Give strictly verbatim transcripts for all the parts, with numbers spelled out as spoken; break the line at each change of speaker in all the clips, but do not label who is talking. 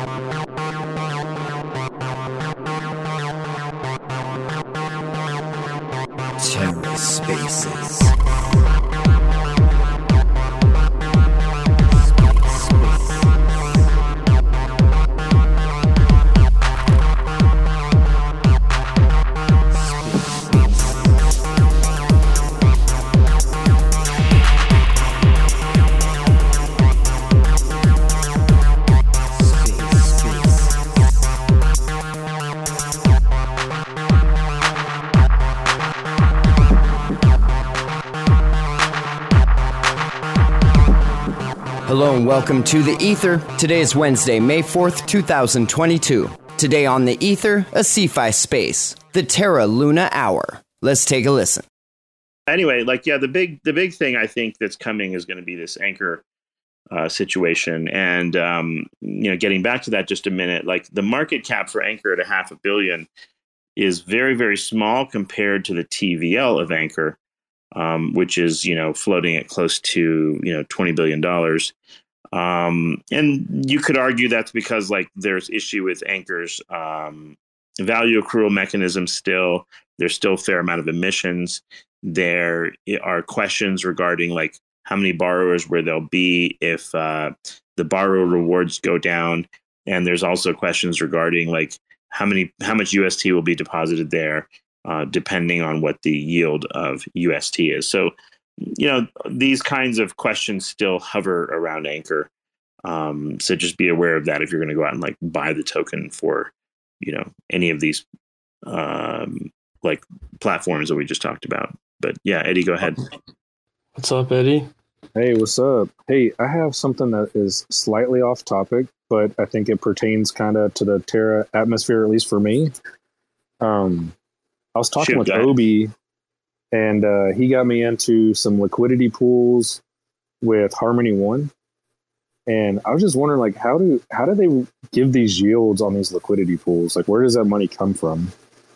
TerraSpaces. Hello and welcome to The Ether. Today is Wednesday, May fourth, two thousand twenty-two. Today on The Ether, a sci-fi space, the Terra Luna Hour. Let's take a listen.
Anyway, like, yeah, the big the big thing I think that's coming is going to be this Anchor uh, situation. And, um, you know, getting back to that just a minute, like the market cap for Anchor at a half a billion is very, very small compared to the T V L of Anchor. Um, which is, you know, floating at close to, you know, twenty billion dollars. Um, and you could argue that's because, like, there's issue with Anchor's um, value accrual mechanism still. There's still a fair amount of emissions. There are questions regarding, like, how many borrowers where there'll be if uh, the borrower rewards go down. And there's also questions regarding, like, how many, how much U S T will be deposited there. Uh, depending on what the yield of U S T is. So, you know, these kinds of questions still hover around Anchor. Um, so just be aware of that if you're going to go out and, like, buy the token for, you know, any of these um, like platforms that we just talked about. But yeah, Eddie, go ahead.
What's up, Eddie?
Hey, what's up? Hey, I have something that is slightly off topic, but I think it pertains kind of to the Terra atmosphere, at least for me. Um, I was talking
Shoot,
with Obi, and uh, he got me into some liquidity pools with Harmony One. And I was just wondering, like, how do how do they give these yields on these liquidity pools? Like, where does that money come from?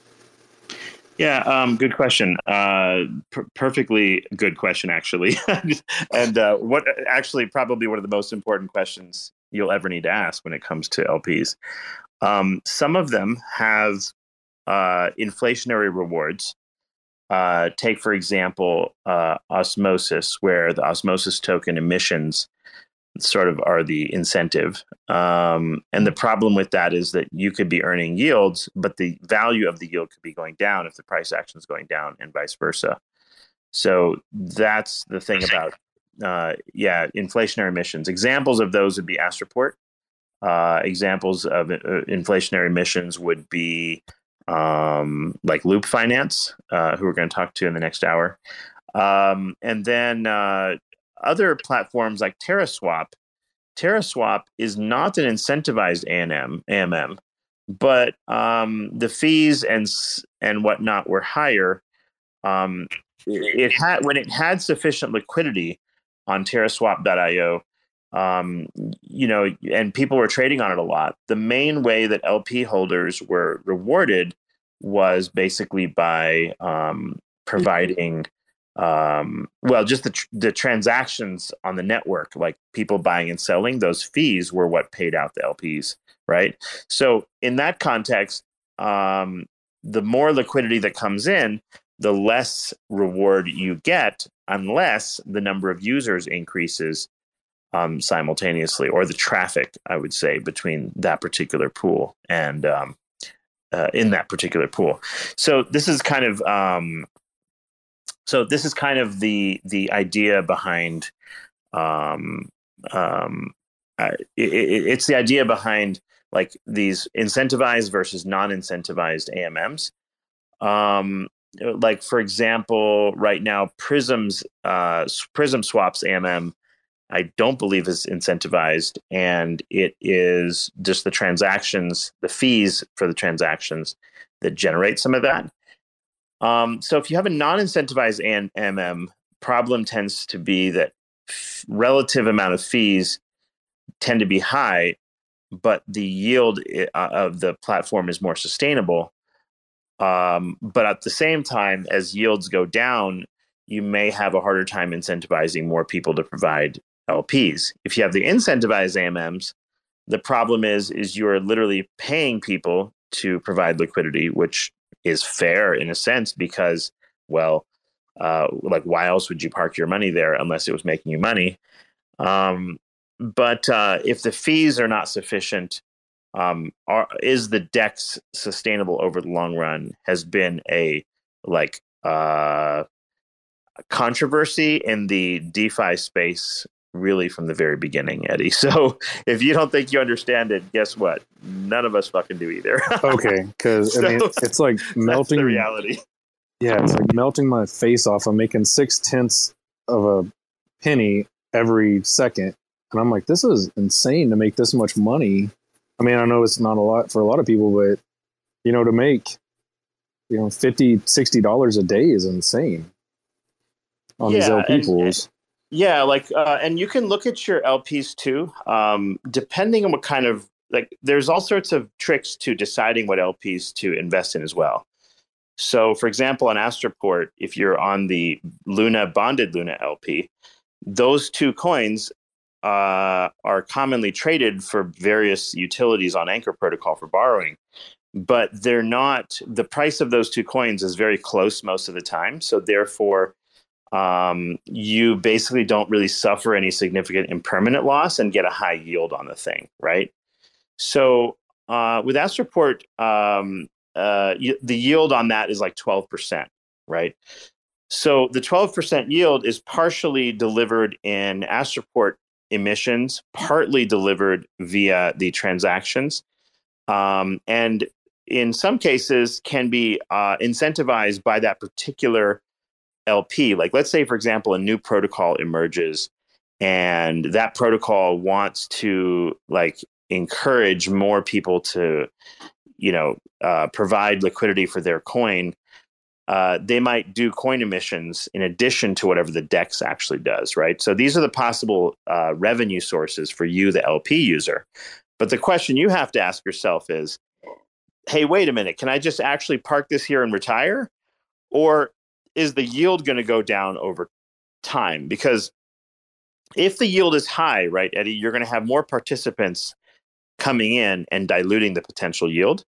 Yeah, um, good question. Uh, per- perfectly good question, actually. and uh, what actually probably one of the most important questions you'll ever need to ask when it comes to L Ps. Um, some of them have Uh, inflationary rewards. Uh, take, for example, uh, Osmosis, where the Osmosis token emissions sort of are the incentive. Um, and the problem with that is that you could be earning yields, but the value of the yield could be going down if the price action is going down, and vice versa. So that's the thing about, uh, yeah, inflationary emissions. Examples of those would be Astroport. Uh, examples of uh, inflationary emissions would be Um, like Loop Finance, uh, who we're going to talk to in the next hour. Um, and then uh, other platforms like TerraSwap. TerraSwap is not an incentivized A M M, but um, the fees and and whatnot were higher. Um, it had when it had sufficient liquidity on TerraSwap dot io. Um, you know, and people were trading on it a lot. The main way that L P holders were rewarded was basically by um, providing, um, well, just the tr- the transactions on the network, like people buying and selling. Those fees were what paid out the L Ps, right? So in that context, um, the more liquidity that comes in, the less reward you get, unless the number of users increases Um, simultaneously, or the traffic, I would say, between that particular pool and um, uh, in that particular pool. So this is kind of um, so this is kind of the the idea behind um, um, uh, it, it, it's the idea behind, like, these incentivized versus non-incentivized A M Ms. Um, like, for example, right now, Prism's uh, Prism Swaps A M M, I don't believe is incentivized, and it is just the transactions, the fees for the transactions that generate some of that. Um, so if you have a non-incentivized A M M, problem tends to be that f- relative amount of fees tend to be high, but the yield of the platform is more sustainable. Um, but at the same time, as yields go down, you may have a harder time incentivizing more people to provide L Ps. If you have the incentivized A M Ms, The problem is, is you're literally paying people to provide liquidity, which is fair in a sense because, well, uh, like why else would you park your money there unless it was making you money? Um, but uh, if the fees are not sufficient, um, are, is the DEX sustainable over the long run has been a like uh, controversy in the DeFi space really from the very beginning, Eddie. So if you don't think you understand it, guess what? None of us fucking do either.
Okay, because
So,
I mean, it's like melting
the reality.
Yeah, it's like melting my face off. I'm making six tenths of a penny every second, and I'm like, this is insane to make this much money. I mean, I know it's not a lot for a lot of people, but you know, to make you know fifty, sixty dollars a day is insane on
Yeah,
these L P
and-
pools.
Yeah, like, uh, and you can look at your L Ps too, um, depending on what kind of, like, there's all sorts of tricks to deciding what L Ps to invest in as well. So, for example, on Astroport, if you're on the Luna bonded Luna L P, those two coins uh, are commonly traded for various utilities on Anchor Protocol for borrowing. But they're not, the price of those two coins is very close most of the time. So therefore, um, you basically don't really suffer any significant impermanent loss and get a high yield on the thing, right? So uh, with Astroport, um, uh, y- the yield on that is like twelve percent, right? So the twelve percent yield is partially delivered in Astroport emissions, partly delivered via the transactions, um, and in some cases can be uh, incentivized by that particular L P. Like, let's say, for example, a new protocol emerges and that protocol wants to like encourage more people to, you know, uh, provide liquidity for their coin. Uh, they might do coin emissions in addition to whatever the DEX actually does, right? So these are the possible uh, revenue sources for you, the L P user. But the question you have to ask yourself is, hey, wait a minute, can I just actually park this here and retire? Or is the yield going to go down over time? Because if the yield is high, right, Eddie, you're going to have more participants coming in and diluting the potential yield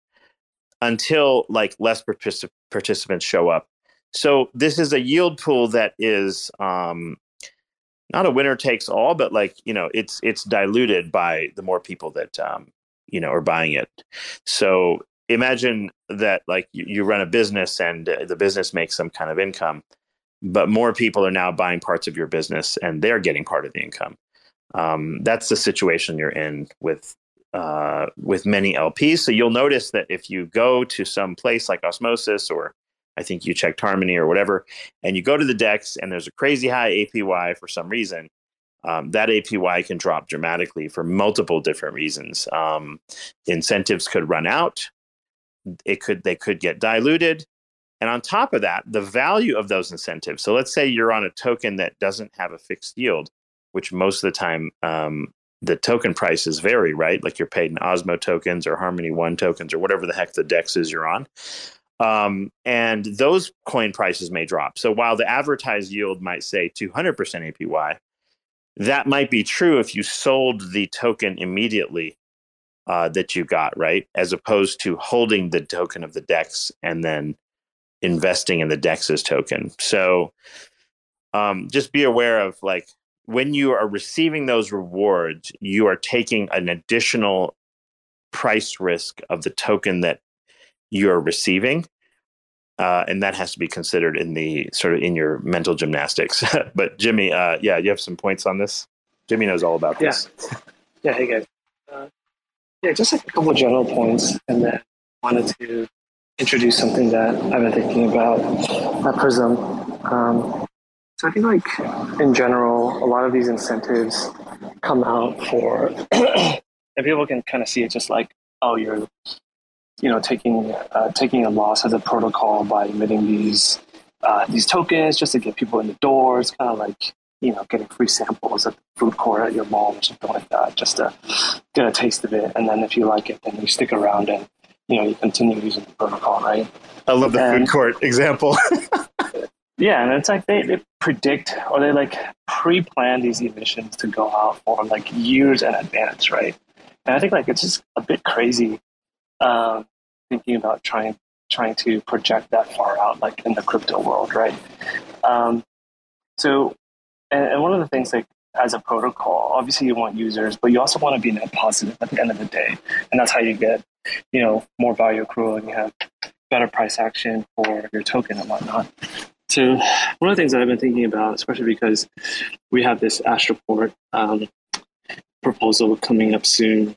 until like less particip- participants show up. So this is a yield pool that is um, not a winner takes all, but like, you know, it's it's diluted by the more people that, um, you know, are buying it. So imagine that like you, you run a business and uh, the business makes some kind of income, but more people are now buying parts of your business and they're getting part of the income. Um, that's the situation you're in with uh, with many L Ps. So you'll notice that if you go to some place like Osmosis, or I think you checked Harmony or whatever, and you go to the DEX and there's a crazy high A P Y for some reason, Um, that A P Y can drop dramatically for multiple different reasons. Um, incentives could run out. It could they could get diluted. And on top of that, the value of those incentives. So let's say you're on a token that doesn't have a fixed yield, which most of the time um, the token prices vary, right? Like you're paid in Osmo tokens or Harmony One tokens or whatever the heck the DEX is you're on. Um, and those coin prices may drop. So while the advertised yield might say two hundred percent A P Y, that might be true if you sold the token immediately uh, that you got, right? As opposed to holding the token of the DEX and then investing in the DEX's token. So um, just be aware of like when you are receiving those rewards, you are taking an additional price risk of the token that you're receiving. Uh, and that has to be considered in the sort of in your mental gymnastics. But Jimmy, uh, yeah, you have some points on this. Jimmy knows all about this.
Yeah. Yeah. Hey guys. Uh, yeah, just like a couple of general points, and then wanted to introduce something that I've been thinking about at Prism. Um, so I think like in general, a lot of these incentives come out for, and people can kind of see it just like, oh, you're you know, taking uh, taking a loss as a protocol by emitting these uh, these tokens just to get people in the door. It's kind of like, you know, getting free samples at the food court at your mall or something like that, just to get a taste of it. And then if you like it, then you stick around and, you know, you continue using the protocol, right?
I love the and, food court example.
Yeah, and it's like they, they predict or they like pre-plan these emissions to go out for like years in advance, right? And I think like it's just a bit crazy um, thinking about trying trying to project that far out, like in the crypto world, right? Um, so, and, and one of the things like as a protocol, obviously you want users, but you also want to be net positive at the end of the day, and that's how you get, you know, more value accrual and you have better price action for your token and whatnot. So one of the things that I've been thinking about, especially because we have this Astroport um, proposal coming up soon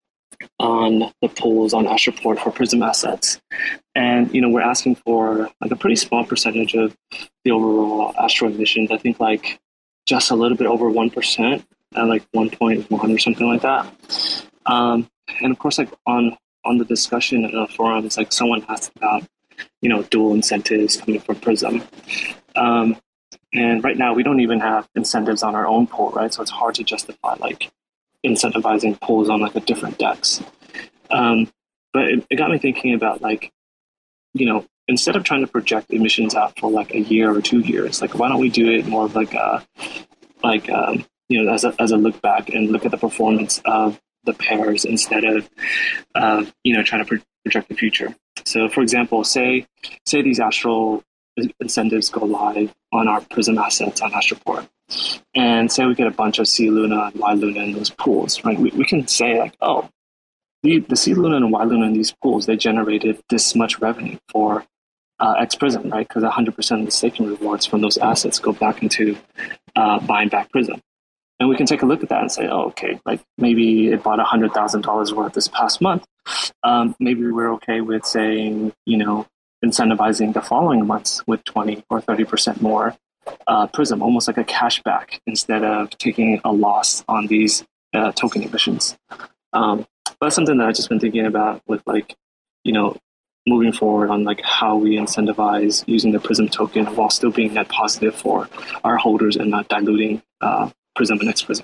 on the pools on Astroport for Prism assets. And, you know, we're asking for like a pretty small percentage of the overall Astro emissions. I think like just a little bit over one percent, at like one point one or something like that. Um, and of course, like on, on the discussion in the forum, it's like someone asked about, you know, dual incentives coming from Prism. Um, and right now we don't even have incentives on our own pool, right? So it's hard to justify like incentivizing pools on like a different DEX. Um, but it, it got me thinking about like, you know, instead of trying to project emissions out for like a year or two years, like why don't we do it more of like a, like, um, you know, as a, as a look back and look at the performance of the pairs instead of, uh, you know, trying to pro- project the future. So for example, say, say these Astral incentives go live on our Prism assets on Astroport. And say we get a bunch of C Luna and Y Luna in those pools, right? We, we can say like, oh, the, the C Luna and Y Luna in these pools, they generated this much revenue for uh, X Prism, right? Because one hundred percent of the staking rewards from those assets go back into uh, buying back Prism. And we can take a look at that and say, oh, okay, like maybe it bought one hundred thousand dollars worth this past month. Um, maybe we're okay with saying, you know, incentivizing the following months with twenty or thirty percent more uh, Prism, almost like a cashback instead of taking a loss on these uh, token emissions. Um, that's something that I've just been thinking about with like, you know, moving forward on like how we incentivize using the Prism token while still being net positive for our holders and not diluting uh, Prism and X Prism.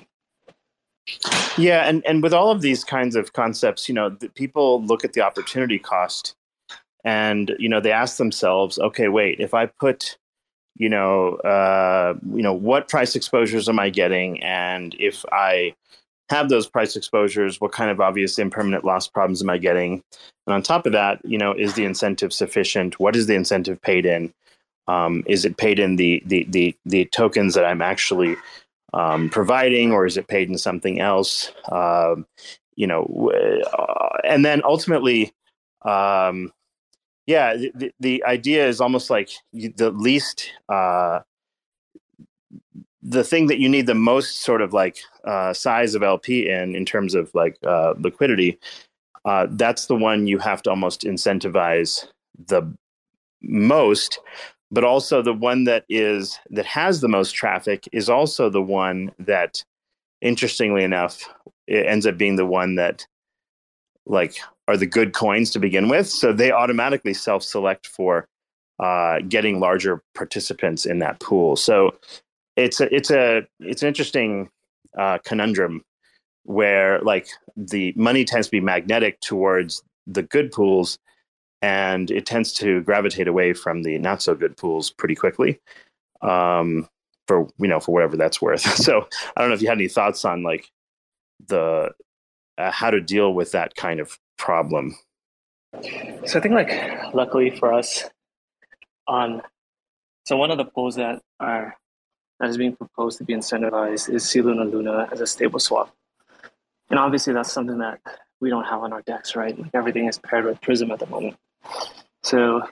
Yeah, and, and with all of these kinds of concepts, you know, the people look at the opportunity cost and, you know, they ask themselves, okay, wait, if I put, you know, uh, you know, what price exposures am I getting? And if I have those price exposures, what kind of obvious impermanent loss problems am I getting? And on top of that, you know, is the incentive sufficient? What is the incentive paid in? Um, is it paid in the, the, the, the tokens that I'm actually um, providing, or is it paid in something else? Um, you know, uh, and then ultimately, um, yeah, the, the idea is almost like the least, uh, the thing that you need the most sort of like uh, size of L P in, in terms of like uh, liquidity, uh, that's the one you have to almost incentivize the most, but also the one that is, that has the most traffic is also the one that, interestingly enough, it ends up being the one that like are the good coins to begin with. So they automatically self-select for uh, getting larger participants in that pool. So it's a, it's a, it's an interesting uh, conundrum where like the money tends to be magnetic towards the good pools and it tends to gravitate away from the not so good pools pretty quickly. Um, for, you know, for whatever that's worth. So I don't know if you had any thoughts on like the, uh, how to deal with that kind of problem.
So I think like luckily for us on, so one of the pools that are, that is being proposed to be incentivized is C Luna Luna as a stable swap. And obviously that's something that we don't have on our DEX, right? Like everything is paired with Prism at the moment. So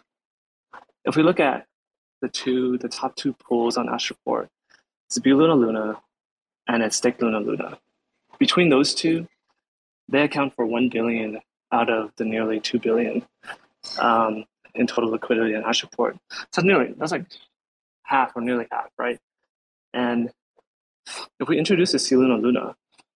if we look at the two, the top two pools on Astroport, it's B Luna Luna and it's Stake Luna Luna. Between those two, they account for one billion out of the nearly two billion um, in total liquidity in Astroport. So nearly, that's like half or nearly half, right? And if we introduce a C Luna Luna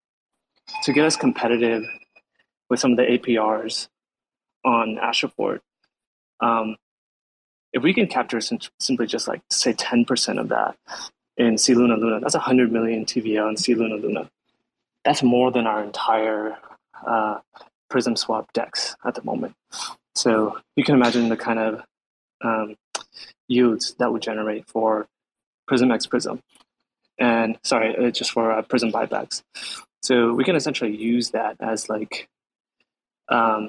to get us competitive with some of the A P Rs on Astroport, um, if we can capture sim- simply just like say ten percent of that in C Luna Luna, that's one hundred million T V L in C Luna Luna. That's more than our entire uh, Prism swap DEX at the moment. So you can imagine the kind of um, yields that would generate for Prism X Prism. And sorry, uh, just for uh, Prism buybacks. So we can essentially use that as like um,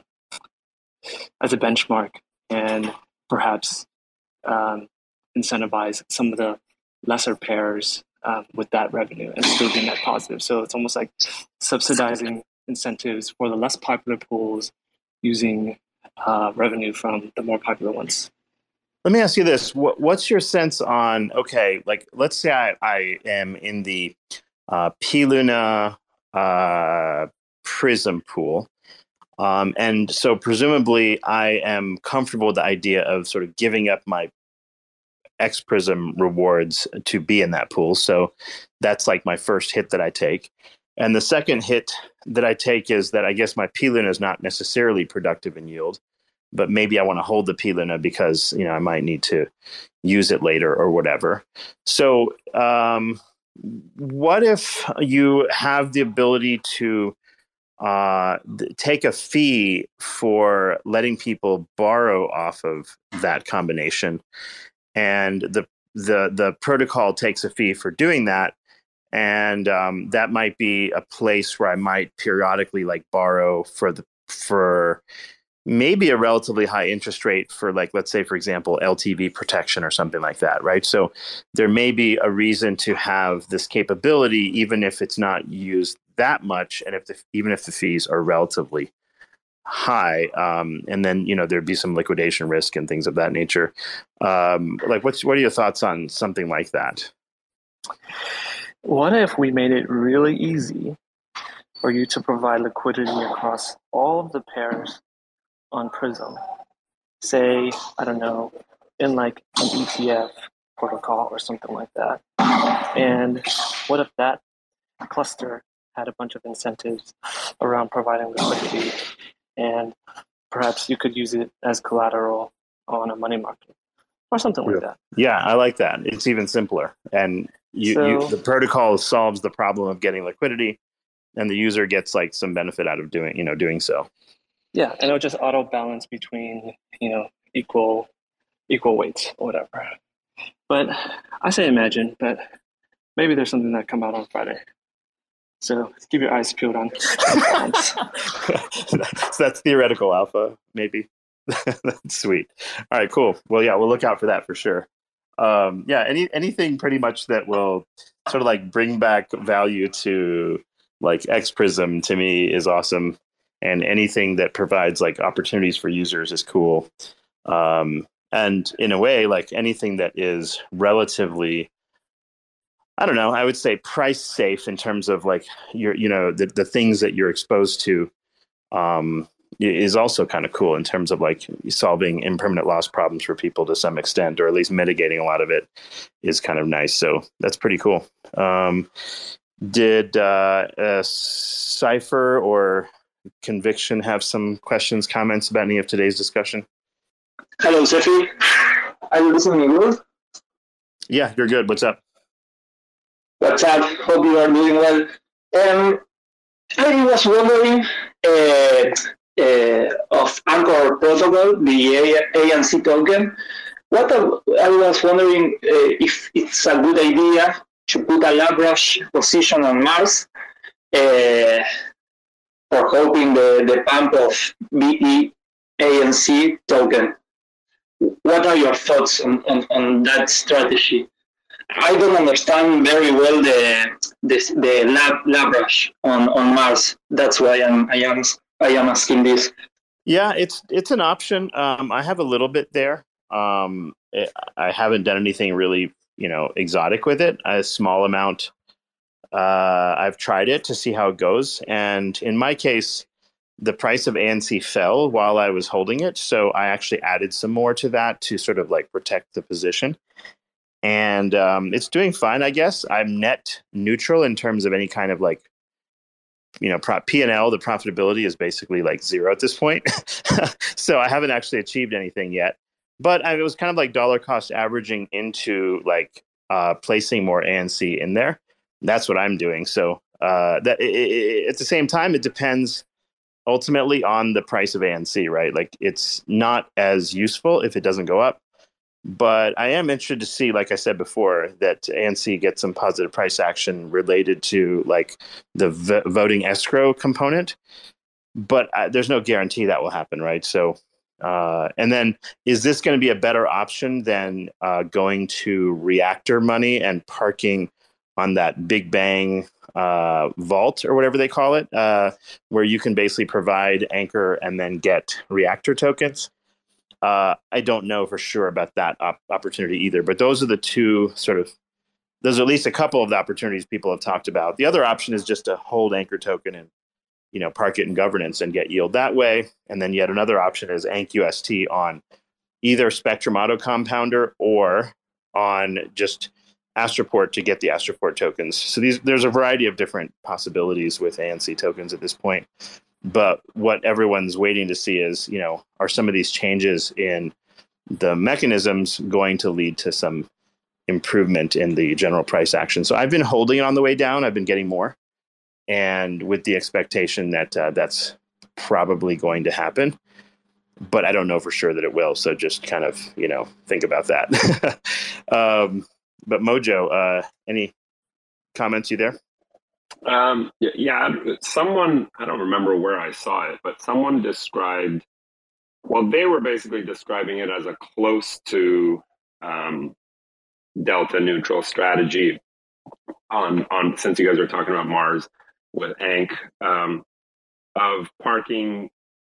as a benchmark and perhaps um, incentivize some of the lesser pairs um, with that revenue and still be net positive. So it's almost like subsidizing incentives for the less popular pools using uh, revenue from the more popular ones.
Let me ask you this. What, what's your sense on, okay, like let's say I, I am in the uh, P-Luna uh, Prism pool. Um, and so presumably I am comfortable with the idea of sort of giving up my X Prism rewards to be in that pool. So that's like my first hit that I take. And the second hit that I take is that I guess my P-Luna is not necessarily productive in yield, but maybe I want to hold the P-Luna because, you know, I might need to use it later or whatever. So um, what if you have the ability to uh, th- take a fee for letting people borrow off of that combination? And the the the protocol takes a fee for doing that, and um, that might be a place where I might periodically like borrow for the for maybe a relatively high interest rate for, like, let's say, for example, L T V protection or something like that, right? So there may be a reason to have this capability, even if it's not used that much, and if the, even if the fees are relatively high, um, and then, you know, there'd be some liquidation risk and things of that nature. Um, like, what's what are your thoughts on something like that?
What if we made it really easy for you to provide liquidity across all of the pairs on Prism? Say, I don't know, in like an E T F protocol or something like that. And what if that cluster had a bunch of incentives around providing liquidity, and perhaps you could use it as collateral on a money market or something like that?
Yeah, I like that. It's even simpler. And you,
So,
you, the protocol solves the problem of getting liquidity, and the user gets like some benefit out of doing, you know, doing so.
Yeah, and it'll just auto balance between, you know, equal equal weights or whatever. But I say imagine, but maybe there's something that come out on Friday. So keep your eyes peeled on.
So that's theoretical alpha, maybe. That's sweet. All right, cool. Well, yeah, we'll look out for that for sure. Um, yeah, any anything pretty much that will sort of like bring back value to like X Prism to me is awesome, and anything that provides like opportunities for users is cool. Um, and in a way, like anything that is relatively, I don't know, I would say price safe in terms of like your, you know, the, the things that you're exposed to, um, is also kind of cool in terms of like solving impermanent loss problems for people to some extent, or at least mitigating a lot of it is kind of nice. So that's pretty cool. Um, did uh, uh, Cypher or Conviction have some questions, comments about any of today's discussion?
Hello, Sefi. Are you listening good?
Yeah, you're good. What's up?
What's up? Hope you are doing well. Um, I was wondering uh, uh, of Anchor Protocol, the A N C token. What I was wondering uh, if it's a good idea to put a Labrash position on Mars uh, for hoping the, the pump of B E A N C token. What are your thoughts on, on, on that strategy? I don't understand very well the the, the lab Labrash on, on Mars. That's why I'm I am I am asking this.
Yeah, it's it's an option. Um, I have a little bit there. Um, it, I haven't done anything really, you know, exotic with it. A small amount. Uh, I've tried it to see how it goes, and in my case, the price of A N C fell while I was holding it, so I actually added some more to that to sort of like protect the position. And um, it's doing fine, I guess. I'm net neutral in terms of any kind of like, you know, P and L. The profitability is basically like zero at this point. So I haven't actually achieved anything yet. But I, it was kind of like dollar cost averaging into like uh, placing more A N C in there. That's what I'm doing. So uh, that it, it, at the same time, it depends ultimately on the price of A N C, right? Like it's not as useful if it doesn't go up. But I am interested to see, like I said before, that A N C gets some positive price action related to like the v- voting escrow component. But uh, there's no guarantee that will happen, right? So, uh, and then is this going to be a better option than uh, going to reactor money and parking on that Big Bang uh, vault or whatever they call it, uh, where you can basically provide Anchor and then get reactor tokens? Uh, I don't know for sure about that op- opportunity either, but those are the two sort of, those are at least a couple of the opportunities people have talked about. The other option is just to hold Anchor token and, you know, park it in governance and get yield that way. And then yet another option is AnkUST on either Spectrum Auto Compounder or on just Astroport to get the Astroport tokens. So these, there's a variety of different possibilities with A N C tokens at this point. But what everyone's waiting to see is, you know, are some of these changes in the mechanisms going to lead to some improvement in the general price action? So I've been holding it on the way down. I've been getting more, and with the expectation that uh, that's probably going to happen. But I don't know for sure that it will. So just kind of, you know, think about that. um, but Mojo, uh, any comments you there?
Um, yeah, yeah, someone, I don't remember where I saw it, but someone described, well, they were basically describing it as a close to um, delta neutral strategy on, on, since you guys are talking about Mars with A N C, um, of parking.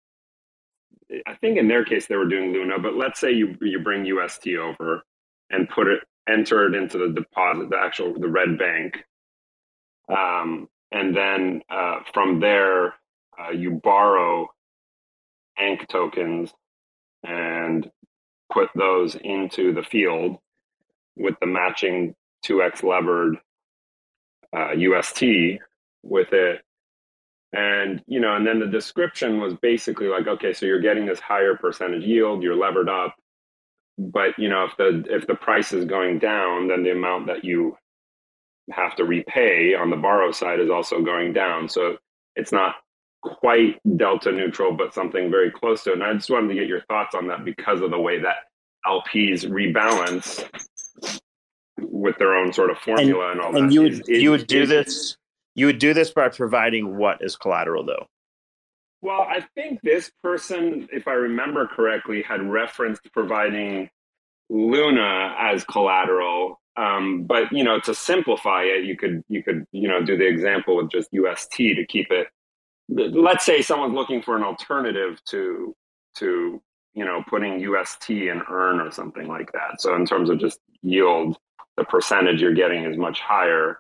I think in their case, they were doing Luna, but let's say you, you bring U S T over and put it, enter it into the deposit, the actual, the red bank. Um, and then uh, from there, uh, you borrow A N C tokens and put those into the field with the matching two X levered uh, U S T with it. And, you know, and then the description was basically like, okay, so you're getting this higher percentage yield, you're levered up. But, you know, if the if the price is going down, then the amount that you have to repay on the borrow side is also going down. So it's not quite delta neutral, but something very close to it. And I just wanted to get your thoughts on that because of the way that L Ps rebalance with their own sort of formula and, and all
and
that.
you
is,
would
is,
you would do
is,
this you would do this by providing what as collateral though?
Well, I think this person, if I remember correctly, had referenced providing Luna as collateral. Um, but you know, to simplify it, you could you could you know do the example with just U S T to keep it. Let's say someone's looking for an alternative to to you know putting U S T in Earn or something like that. So in terms of just yield, the percentage you're getting is much higher.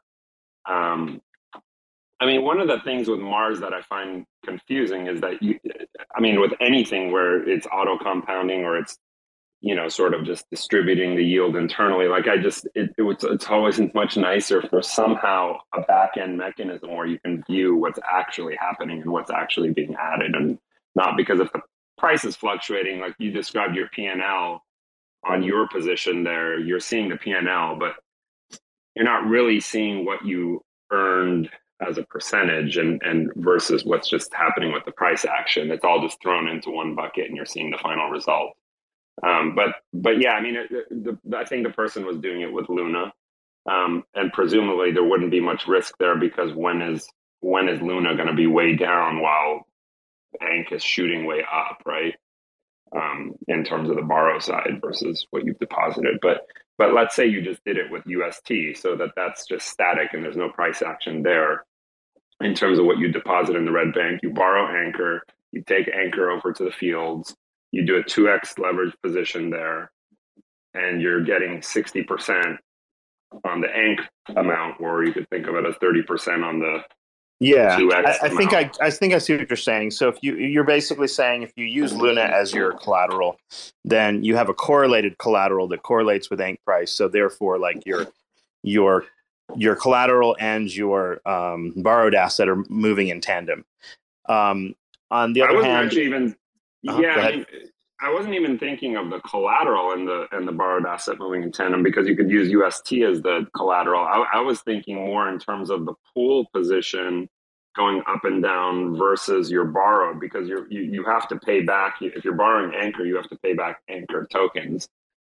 Um, I mean, one of the things with Mars that I find confusing is that you, I mean, with anything where it's auto compounding or it's you know, sort of just distributing the yield internally. Like I just, it, it was, it's always much nicer for somehow a back end mechanism where you can view what's actually happening and what's actually being added, and not because if the price is fluctuating, like you described your P and L on your position there, you're seeing the P and L, but you're not really seeing what you earned as a percentage and, and versus what's just happening with the price action. It's all just thrown into one bucket and you're seeing the final result. Um, but but yeah, I mean, it, the, the, I think the person was doing it with Luna, um, and presumably there wouldn't be much risk there because when is when is Luna going to be way down while A N C is shooting way up, right? Um, in terms of the borrow side versus what you've deposited. But but let's say you just did it with U S T, so that that's just static and there's no price action there. In terms of what you deposit in the red bank, you borrow Anchor, you take Anchor over to the fields. You do a two X leverage position there, and you're getting sixty percent on the A N C amount, or you could think of it as thirty percent on the
yeah.
two X
I, I think I, I think I see what you're saying. So if you you're basically saying if you use Luna as your collateral, then you have a correlated collateral that correlates with A N C price. So therefore, like your your your collateral and your um, borrowed asset are moving in tandem. Um, on the other
I wasn't
hand,
actually even.
Uh-huh,
yeah, I, mean, I wasn't even thinking of the collateral and the and the borrowed asset moving in tandem because you could use U S T as the collateral. I, I was thinking more in terms of the pool position going up and down versus your borrowed, because you're, you you have to pay back if you're borrowing Anchor, you have to pay back Anchor tokens.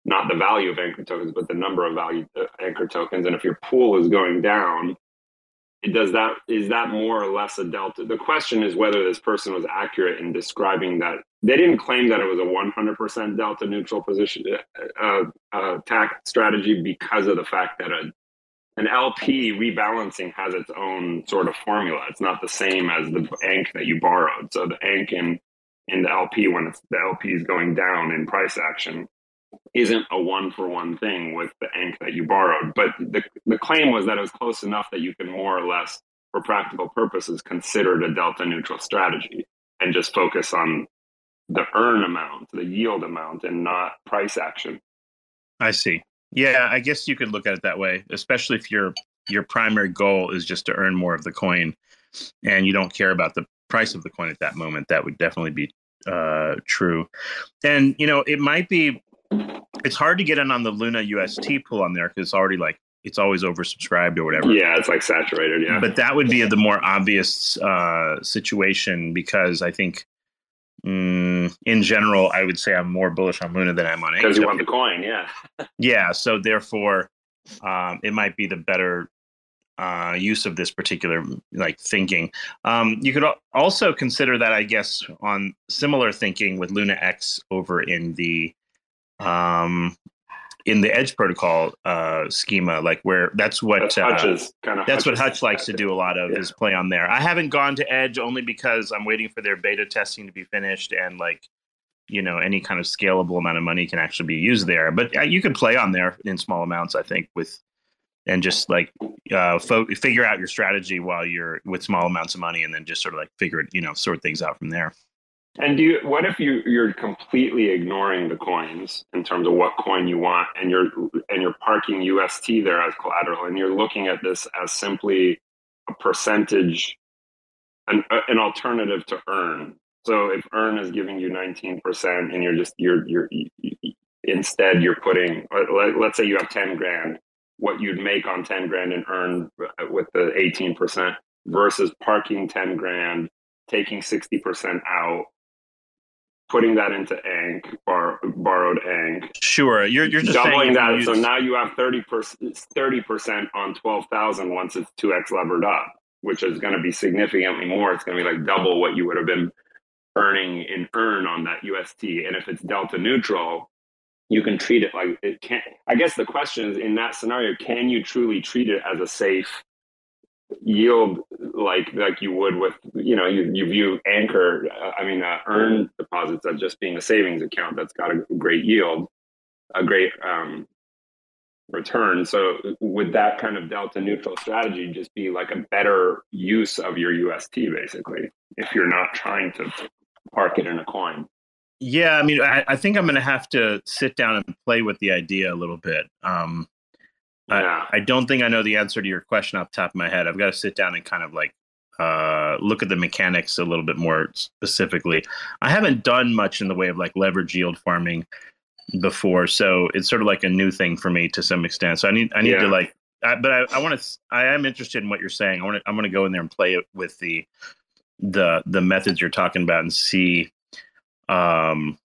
not the value of anchor tokens, but the number of value uh, anchor tokens. And if your pool is going down, it does that, is that more or less a delta? The question is whether this person was accurate in describing that. They didn't claim that it was a one hundred percent delta neutral position uh, uh, tax strategy because of the fact that a, an L P rebalancing has its own sort of formula. It's not the same as the A N C that you borrowed. So the A N C in, in the L P, when it's, the L P is going down in price action, isn't a one-for-one thing with the A N C that you borrowed. But the, the claim was that it was close enough that you can more or less, for practical purposes, consider it a delta neutral strategy and just focus on the earn amount, the yield amount, and not price action.
I see. Yeah, I guess you could look at it that way, especially if your your primary goal is just to earn more of the coin and you don't care about the price of the coin at that moment. That would definitely be uh, true. And, you know, it might be, it's hard to get in on the Luna U S T pool on there because it's already like, it's always oversubscribed or whatever.
Yeah, it's like saturated, yeah.
But that would be the more obvious uh, situation because I think, Mm, in general, I would say I'm more bullish on Luna than I'm on A N C.
Because you want the coin, yeah.
Yeah, so therefore, um, it might be the better uh, use of this particular like thinking. Um, you could also consider that, I guess, on similar thinking with Luna X over in the um, in the Edge protocol uh, schema, like where that's what
that's,
uh,
Hutch's, kind of
that's
Hutch's
what Hutch likes to do a lot of yeah. is play on there. I haven't gone to Edge only because I'm waiting for their beta testing to be finished and like, you know, any kind of scalable amount of money can actually be used there. But uh, you could play on there in small amounts, I think, with and just like uh, fo- figure out your strategy while you're with small amounts of money, and then just sort of like figure it, you know, sort things out from there.
And do you, what if you you're completely ignoring the coins in terms of what coin you want, and you're and you're parking U S T there as collateral, and you're looking at this as simply a percentage, an an alternative to earn. So if earn is giving you nineteen percent, and you're just you're you're you, instead you're putting, let, let's say you have ten grand, what you'd make on ten grand and earn with the eighteen percent versus parking ten grand, taking sixty percent out, putting that into A N C, bar, borrowed A N C.
Sure, you're you're just
doubling that.
Use...
So now you have thirty percent, thirty percent on twelve thousand once it's two x levered up, which is going to be significantly more. It's going to be like double what you would have been earning in earn on that U S T. And if it's delta neutral, you can treat it like it can't. I guess the question is, in that scenario, can you truly treat it as a safe yield, like like you would with, you know, you, you view anchor, uh, I mean, uh, earn deposits as just being a savings account that's got a great yield, a great um, return. So would that kind of delta neutral strategy just be like a better use of your U S T, basically, if you're not trying to park it in a coin?
Yeah, I mean, I, I think I'm going to have to sit down and play with the idea a little bit. Um,
yeah.
I, I don't think I know the answer to your question off the top of my head. I've got to sit down and kind of like uh, look at the mechanics a little bit more specifically. I haven't done much in the way of like leverage yield farming before, so it's sort of like a new thing for me to some extent. So I need I need
yeah.
to like, I, but I, I want to. I am interested in what you're saying. I want to. I'm going to go in there and play it with the the the methods you're talking about and see. Um,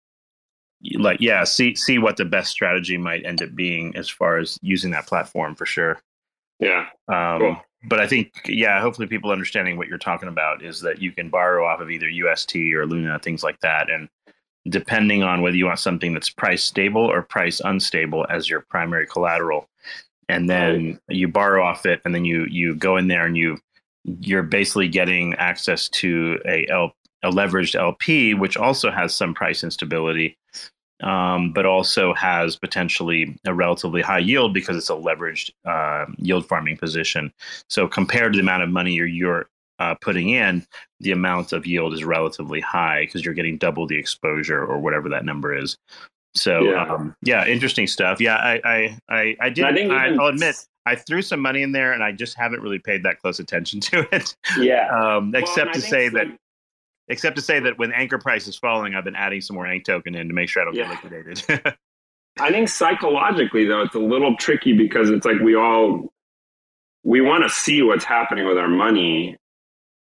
like, yeah, see, see what the best strategy might end up being as far as using that platform for sure.
Yeah.
Um,
cool.
But I think, yeah, hopefully people understanding what you're talking about is that you can borrow off of either U S T or Luna, things like that. And depending on whether you want something that's price stable or price unstable as your primary collateral, and then right. you borrow off it, and then you, you go in there and you, you're basically getting access to a L a leveraged L P, which also has some price instability, um, but also has potentially a relatively high yield because it's a leveraged uh, yield farming position. So compared to the amount of money you're, you're uh, putting in, the amount of yield is relatively high because you're getting double the exposure or whatever that number is. So yeah, um, yeah interesting stuff. Yeah, I I I, I did. I think I, I'll admit. I threw some money in there, and I just haven't really paid that close attention to it.
Yeah.
um, except
well,
to say some... that. Except to say that when anchor price is falling, I've been adding some more A N C token in to make sure I don't
yeah.
get liquidated.
I think psychologically, though, it's a little tricky because it's like we all, we want to see what's happening with our money.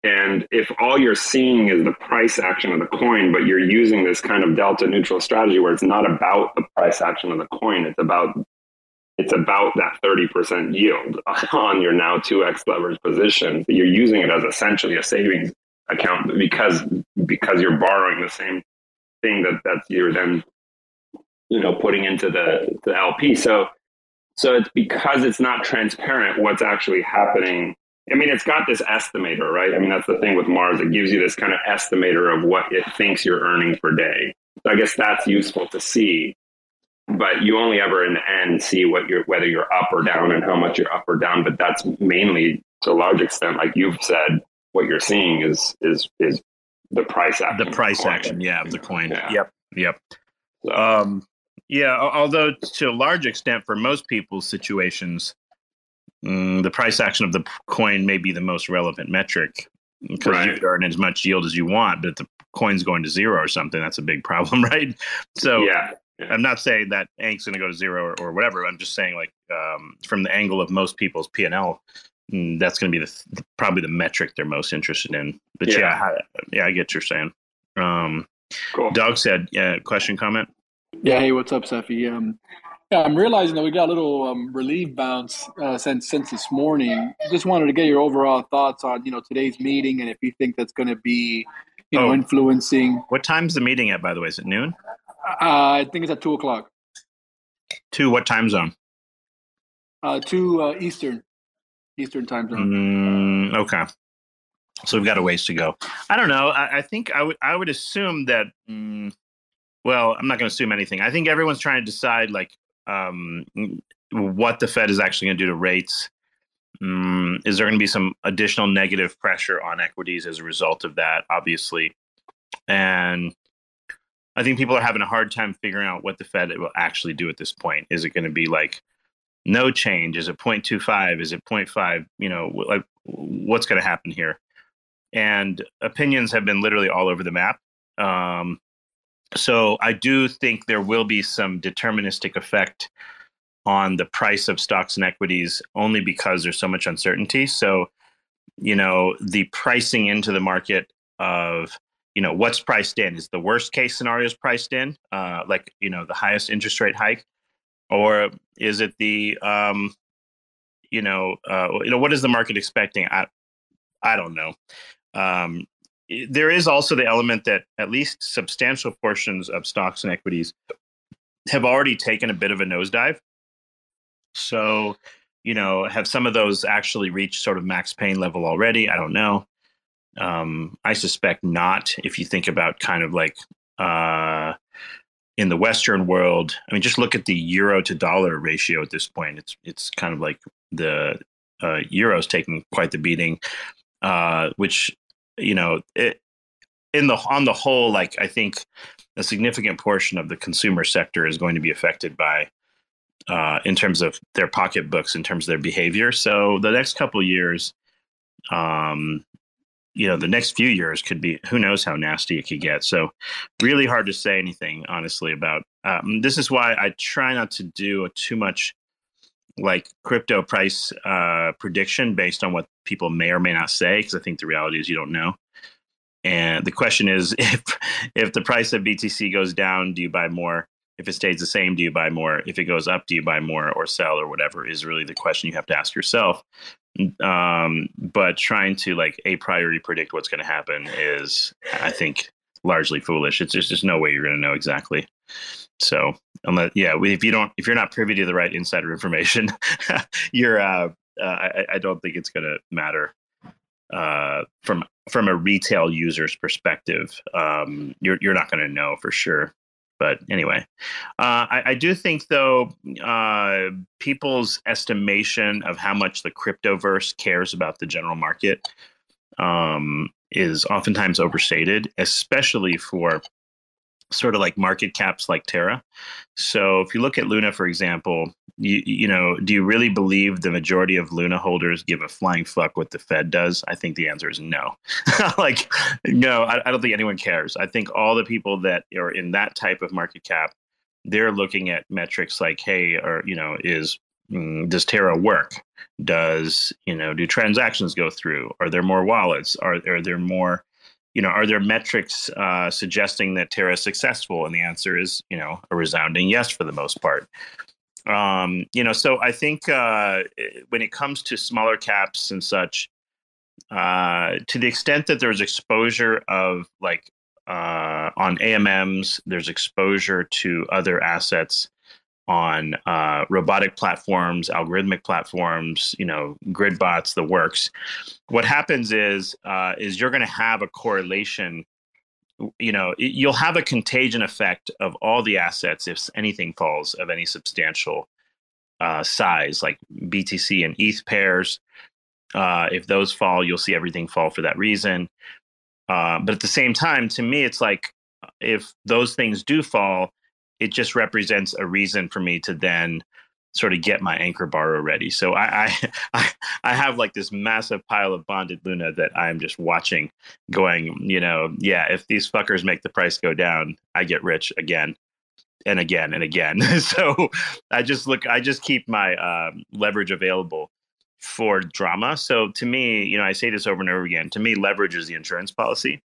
And if all you're seeing is the price action of the coin, but you're using this kind of delta neutral strategy where it's not about the price action of the coin, it's about it's about that thirty percent yield on your now two X leverage position. You're using it as essentially a savings account because because you're borrowing the same thing that that you're then, you know, putting into the the L P. So so it's because it's not transparent what's actually happening. I mean, it's got this estimator, right? I mean, that's the thing with Mars. It gives you this kind of estimator of what it thinks you're earning per day. So I guess that's useful to see, but you only ever in the end see what you're, whether you're up or down and how much you're up or down. But that's mainly, to a large extent, like you've said, what you're seeing is is is the price action.
The price the action, yeah, of the coin.
Yeah.
Yep, yep.
So,
Um, yeah, although to a large extent, for most people's situations, Mm, the price action of the coin may be the most relevant metric because
right.
you can earn as much yield as you want, but if the coin's going to zero or something, that's a big problem, right? So
yeah, yeah.
I'm not saying that Ank's going to go to zero or, or whatever. I'm just saying, like, um, from the angle of most people's P and L, mm, that's going to be the, the probably the metric they're most interested in. But yeah, yeah, I, yeah, I get what you're saying. Um,
cool.
Doug said, yeah, question, comment?
Yeah, hey, what's up, Cephii? Um, yeah, I'm realizing that we got a little um, relief bounce uh, since since this morning. Just wanted to get your overall thoughts on, you know, today's meeting and if you think that's going to be, you know,
Oh.
influencing.
What time's the meeting at, by the way? Is it noon?
Uh, I think it's at two o'clock.
Two, what time zone?
Uh, two uh, Eastern, Eastern time zone.
Mm, okay. So we've got a ways to go. I don't know. I, I think I would I would assume that. Mm, well, I'm not going to assume anything. I think everyone's trying to decide like um, what the Fed is actually going to do to rates. Mm, is there going to be some additional negative pressure on equities as a result of that? Obviously, and I think people are having a hard time figuring out what the Fed will actually do at this point. Is it going to be like no change? Is it zero point two five? Is it zero point five? You know, like what's going to happen here? And opinions have been literally all over the map. Um, so I do think there will be some deterministic effect on the price of stocks and equities only because there's so much uncertainty. So, you know, the pricing into the market of, you know, what's priced in is the worst case scenarios priced in, uh, like, you know, the highest interest rate hike, or is it the, um, you know, uh, you know, what is the market expecting? I, I don't know. Um, there is also the element that at least substantial portions of stocks and equities have already taken a bit of a nosedive. So, you know, have some of those actually reached sort of max pain level already? I don't know. Um, I suspect not. If you think about kind of like uh, in the Western world, I mean, just look at the euro to dollar ratio at this point. It's it's kind of like the uh, euro's taking quite the beating, uh, which, you know, it, in the on the whole, like I think a significant portion of the consumer sector is going to be affected by, uh, in terms of their pocketbooks, in terms of their behavior. So the next couple of years, um, you know, the next few years could be, who knows how nasty it could get. So really hard to say anything, honestly, about. Um, this is why I try not to do too much like crypto price uh, prediction based on what people may or may not say, because I think the reality is you don't know. And the question is, if if the price of B T C goes down, do you buy more? If it stays the same, do you buy more? If it goes up, do you buy more or sell or whatever is really the question you have to ask yourself. Um, but trying to like a priori predict what's going to happen is, I think, largely foolish. It's just, there's no way you're going to know exactly. So, unless, yeah, if you don't, if you're not privy to the right insider information, you're, uh, uh, I, I don't think it's going to matter uh, from from a retail user's perspective. Um, you're you're not going to know for sure. But anyway, uh, I, I do think, though, uh, people's estimation of how much the cryptoverse cares about the general market um, is oftentimes overstated, especially for sort of like market caps like Terra. So if you look at Luna, for example, you, you know, do you really believe the majority of Luna holders give a flying fuck what the Fed does? I think the answer is no. Like, no, I, I don't think anyone cares. I think all the people that are in that type of market cap, they're looking at metrics like, hey, or, you know, is mm, does Terra work? Does, you know, do transactions go through? Are there more wallets? Are, are there more, you know, are there metrics uh, suggesting that Terra is successful? And the answer is, you know, a resounding yes for the most part. Um, you know, so I think uh, when it comes to smaller caps and such, uh, to the extent that there's exposure of like uh, on A M Ms, there's exposure to other assets on uh, robotic platforms, algorithmic platforms, you know, grid bots, the works. What happens is, uh, is you're going to have a correlation. You know, you'll have a contagion effect of all the assets if anything falls of any substantial uh, size, like B T C and E T H pairs. Uh, if those fall, you'll see everything fall for that reason. Uh, but at the same time, to me, it's like if those things do fall, it just represents a reason for me to then sort of get my anchor borrow ready. So I, I, I have like this massive pile of bonded Luna that I'm just watching going, you know, yeah, if these fuckers make the price go down, I get rich again and again and again. So I just look, I just keep my um, leverage available for drama. So to me, you know, I say this over and over again, to me, leverage is the insurance policy.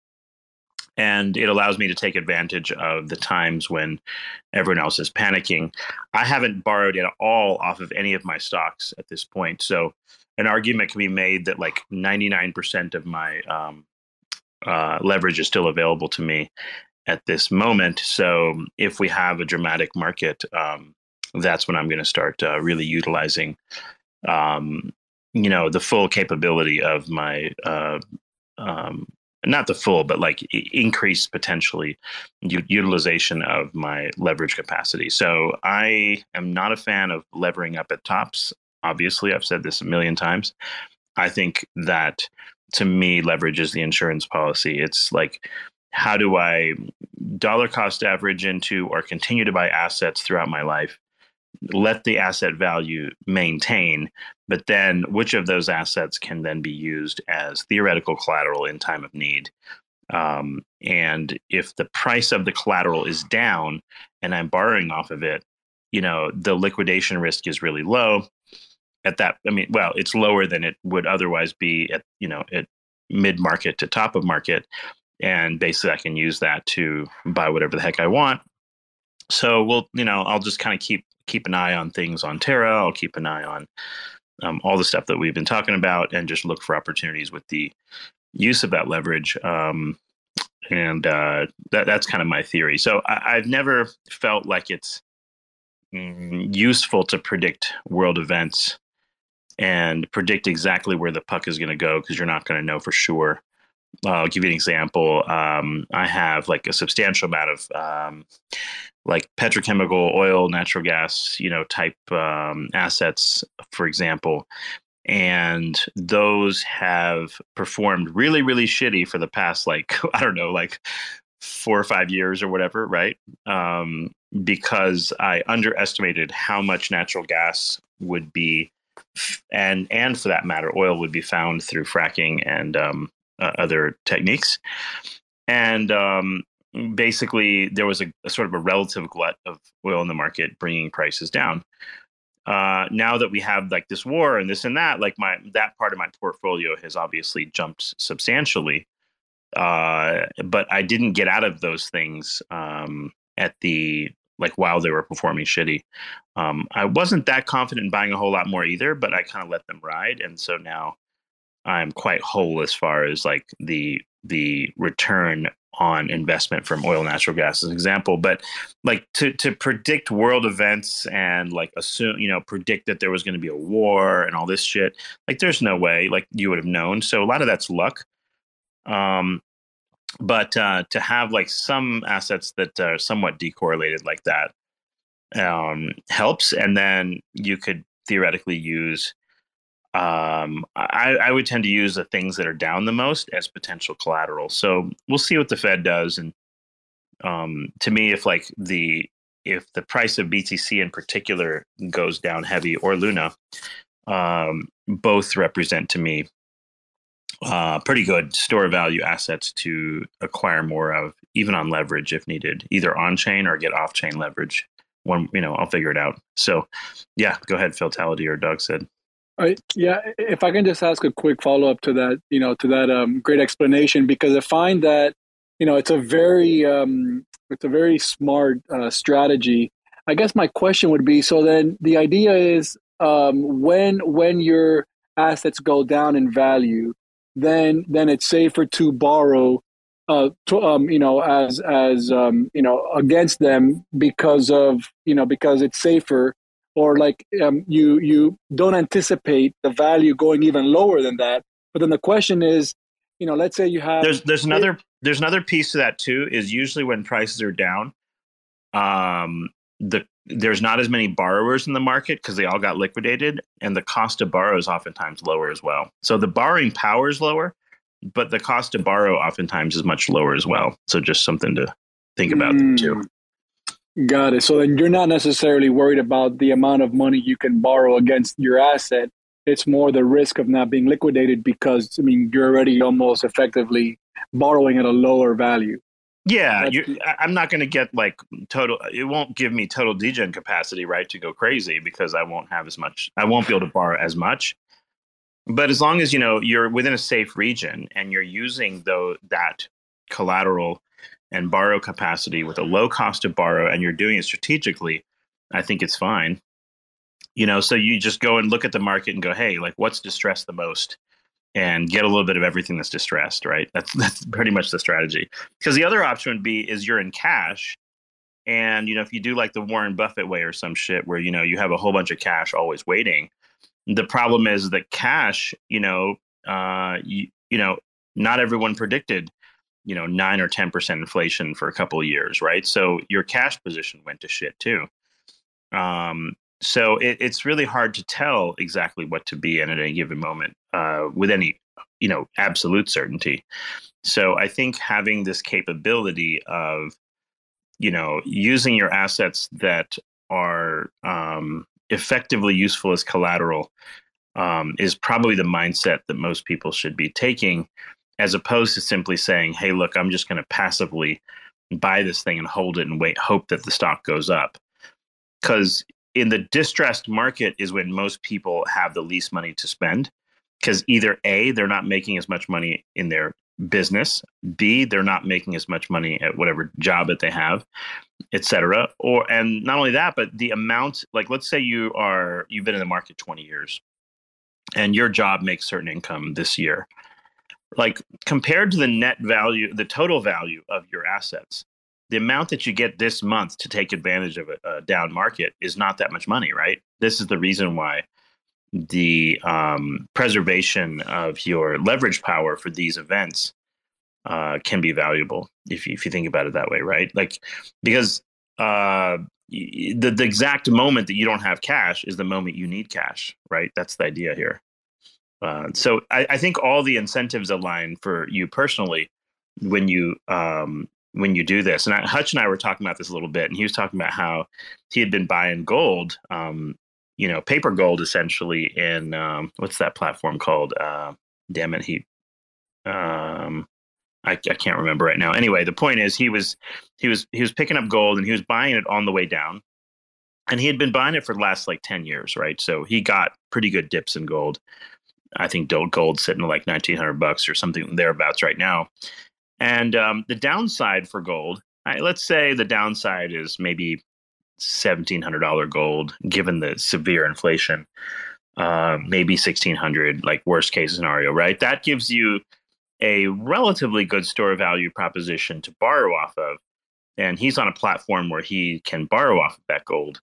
And it allows me to take advantage of the times when everyone else is panicking. I haven't borrowed at all off of any of my stocks at this point. So an argument can be made that like ninety-nine percent of my um, uh, leverage is still available to me at this moment. So if we have a dramatic market, um, that's when I'm going to start uh, really utilizing, um, you know, the full capability of my uh, um not the full, but like increase potentially u- utilization of my leverage capacity. So I am not a fan of levering up at tops. Obviously, I've said this a million times. I think that to me, leverage is the insurance policy. It's like, how do I dollar cost average into or continue to buy assets throughout my life? Let the asset value maintain, but then which of those assets can then be used as theoretical collateral in time of need? Um, and if the price of the collateral is down and I'm borrowing off of it, you know, the liquidation risk is really low at that. I mean, well, it's lower than it would otherwise be at, you know, at mid market to top of market. And basically I can use that to buy whatever the heck I want. So we'll, you know, I'll just kind of keep keep an eye on things on Terra. I'll keep an eye on um, all the stuff that we've been talking about and just look for opportunities with the use of that leverage. Um, and uh, that, that's kind of my theory. So I, I've never felt like it's mm, useful to predict world events and predict exactly where the puck is going to go because you're not going to know for sure. I'll give you an example. Um, I have like a substantial amount of um, like petrochemical, oil, natural gas, you know, type um, assets, for example. And those have performed really, really shitty for the past, like, I don't know, like four or five years or whatever, right? Um, because I underestimated how much natural gas would be, and and for that matter, oil would be found through fracking and um, uh, other techniques. And um, basically, there was a, a sort of a relative glut of oil in the market, bringing prices down. Uh, now that we have like this war and this and that, like my that part of my portfolio has obviously jumped substantially. Uh, but I didn't get out of those things um, at the like while they were performing shitty. Um, I wasn't that confident in buying a whole lot more either, but I kind of let them ride, and so now I'm quite whole as far as like the the return on investment from oil, natural gas as an example. But like to to predict world events and like assume, you know, predict that there was going to be a war and all this shit, like there's no way like you would have known. So a lot of that's luck. Um, but uh, to have like some assets that are somewhat decorrelated like that um, helps. And then you could theoretically use Um, I, I would tend to use the things that are down the most as potential collateral. So we'll see what the Fed does. And um, to me, if like the if the price of B T C in particular goes down heavy, or Luna, um, both represent to me uh, pretty good store value assets to acquire more of, even on leverage if needed, either on chain or get off chain leverage one, you know, I'll figure it out. So yeah, go ahead, Philtality, or Doug said.
I, yeah, if I can just ask a quick follow up to that, you know, to that um, great explanation, because I find that, you know, it's a very, um, it's a very smart uh, strategy. I guess my question would be: so then the idea is, um, when when your assets go down in value, then then it's safer to borrow, uh, to, um, you know, as as um, you know, against them because of you know because it's safer. Or like um, you you don't anticipate the value going even lower than that. But then the question is, you know, let's say you have
there's there's another there's another piece to that too. Is usually when prices are down, um, the there's not as many borrowers in the market because they all got liquidated, and the cost to borrow is oftentimes lower as well. So the borrowing power is lower, but the cost to borrow oftentimes is much lower as well. So just something to think about mm. too.
Got it. So then you're not necessarily worried about the amount of money you can borrow against your asset. It's more the risk of not being liquidated because, I mean, you're already almost effectively borrowing at a lower value.
Yeah, you, I'm not going to get like total, it won't give me total degen capacity, right, to go crazy because I won't have as much, I won't be able to borrow as much. But as long as, you know, you're within a safe region and you're using though that collateral and borrow capacity with a low cost to borrow, and you're doing it strategically, I think it's fine. You know, so you just go and look at the market and go, hey, like what's distressed the most, and get a little bit of everything that's distressed, right? That's that's pretty much the strategy. Because the other option would be is you're in cash, and you know, if you do like the Warren Buffett way or some shit where, you know, you have a whole bunch of cash always waiting. The problem is that cash, you know, uh, you, you know, not everyone predicted, you know, nine or ten percent inflation for a couple of years, right? So your cash position went to shit too. Um, so it, it's really hard to tell exactly what to be in at any given moment uh, with any, you know, absolute certainty. So I think having this capability of, you know, using your assets that are um, effectively useful as collateral um, is probably the mindset that most people should be taking, as opposed to simply saying, hey, look, I'm just going to passively buy this thing and hold it and wait, hope that the stock goes up. Because in the distressed market is when most people have the least money to spend. Because either A, they're not making as much money in their business, B, they're not making as much money at whatever job that they have, et cetera. Or, and not only that, but the amount, like let's say you are, you've been in the market twenty years and your job makes certain income this year. Like compared to the net value, the total value of your assets, the amount that you get this month to take advantage of a, a down market is not that much money, right? This is the reason why the um, preservation of your leverage power for these events uh, can be valuable if you, if you think about it that way, right? Like because uh, the the exact moment that you don't have cash is the moment you need cash, right? That's the idea here. Uh, so I, I think all the incentives align for you personally when you um, when you do this. And I, Hutch and I were talking about this a little bit, and he was talking about how he had been buying gold, um, you know, paper gold essentially in um, what's that platform called? Uh, damn it, he um, I, I can't remember right now. Anyway, the point is he was he was he was picking up gold and he was buying it on the way down, and he had been buying it for the last like ten years, right? So he got pretty good dips in gold. I think gold's sitting at like nineteen hundred bucks or something thereabouts right now. And um, the downside for gold, right, let's say the downside is maybe seventeen hundred dollars gold, given the severe inflation, uh, maybe sixteen hundred, like worst case scenario, right? That gives you a relatively good store value proposition to borrow off of. And he's on a platform where he can borrow off of that gold.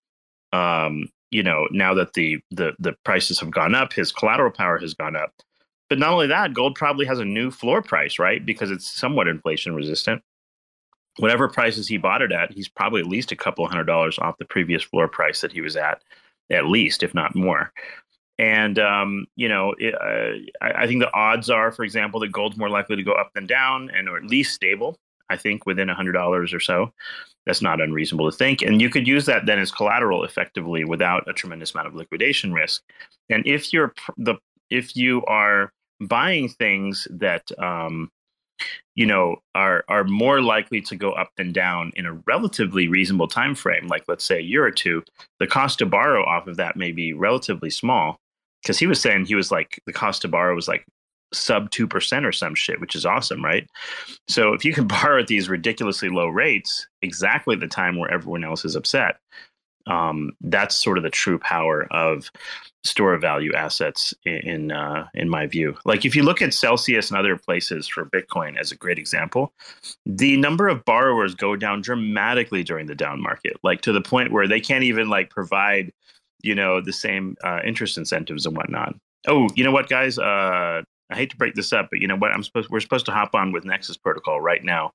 Um, you know, now that the, the the prices have gone up, his collateral power has gone up. But not only that, gold probably has a new floor price, right? Because it's somewhat inflation resistant. Whatever prices he bought it at, he's probably at least a couple of hundred dollars off the previous floor price that he was at, at least, if not more. And, um, you know, it, uh, I, I think the odds are, for example, that gold's more likely to go up than down, and or at least stable, I think, within one hundred dollars or so. That's not unreasonable to think. And you could use that then as collateral effectively without a tremendous amount of liquidation risk. And if you're the if you are buying things that um, you know, are are more likely to go up than down in a relatively reasonable time frame, like let's say a year or two. The cost to borrow off of that may be relatively small, because he was saying he was like the cost to borrow was like sub two percent or some shit, which is awesome, right? So if you can borrow at these ridiculously low rates, exactly the time where everyone else is upset, um, that's sort of the true power of store of value assets in in, uh, in my view. Like if you look at Celsius and other places for Bitcoin as a great example, the number of borrowers go down dramatically during the down market, like to the point where they can't even like provide, you know, the same uh, interest incentives and whatnot. Oh, you know what, guys? Uh, I hate to break this up, but you know what? I'm supposed we're supposed to hop on with Nexus Protocol right now.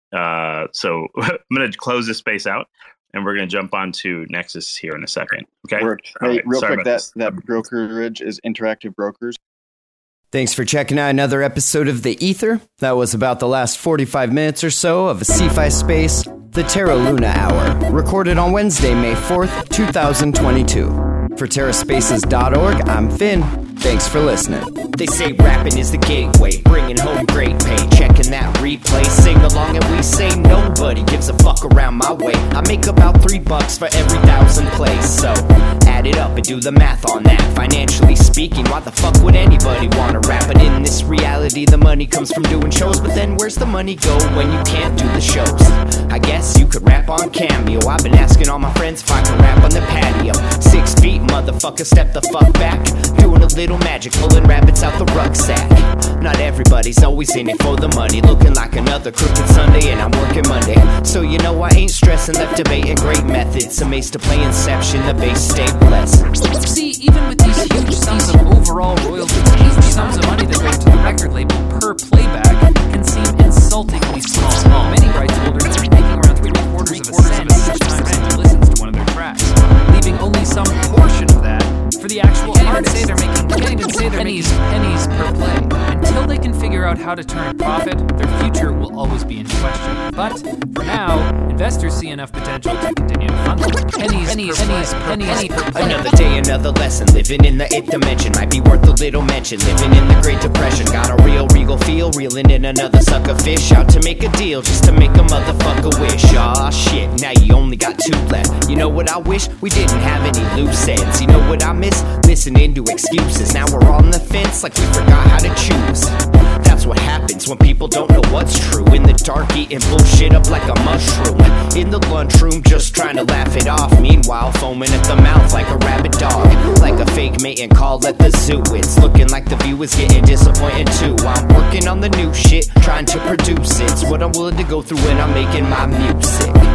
Uh, so I'm going to close this space out, and we're going to jump on to Nexus here in a second. Okay.
Word. Hey,
right.
real
Sorry
quick, that
this.
that brokerage is Interactive Brokers.
Thanks for checking out another episode of The Ether. That was about the last forty-five minutes or so of a CeFi Space, the Terra Luna Hour, recorded on Wednesday, May fourth, two thousand twenty-two. For terra spaces dot org, I'm Finn. Thanks for listening. They say rapping is the gateway, bringing home great pay. Checking that replay, sing along and we say nobody gives a fuck around my way. I make about three bucks for every thousand plays, so add it up and do the math on that. Financially speaking, why the fuck would anybody wanna rap? But in this reality, the money comes from doing shows. But then where's the money go when you can't do the shows? I guess you could rap on Cameo. I've been asking all my friends if I can rap on the patio. Six feet, motherfucker, step the fuck back. Doing a little magic, pulling rabbits out the rucksack. Not everybody's always in it for the money. Looking like another crooked Sunday and I'm working Monday. So you know I ain't stressing, left debating great methods. Amazed to play Inception, the base stay blessed.
See, even with these huge sums of overall royalties, huge sums of money that go to the record label per playback can seem insultingly small. Many rights holders are making around three quarters of a cent each time someone listens to one of their tracks, leaving only some portion of that for the actual artist. Say they're making, can't even say they're pennies, pennies per play. Until they can figure out how to turn a profit, their future will always be in question. But for now, investors see enough potential to continue to fund them. Pennies, pennies, per pennies, play. pennies, pennies per play.
Another day, another lesson. Living in the eighth dimension might be worth a little mention. Living in the Great Depression, got a real regal feel. Reeling in another sucker fish, out to make a deal just to make a motherfucker wish. Aw shit, now you only got two left. You know what I wish? We didn't have any loose ends. You know what I miss? Listening to excuses. Now we're on the fence like we forgot how to choose. That's what happens when people don't know what's true. In the dark, eating bullshit up like a mushroom. In the lunchroom, just trying to laugh it off. Meanwhile, foaming at the mouth like a rabid dog. Like a fake mating call at the zoo. It's looking like the view is getting disappointing too. I'm working on the new shit, trying to produce it. It's what I'm willing to go through when I'm making my music.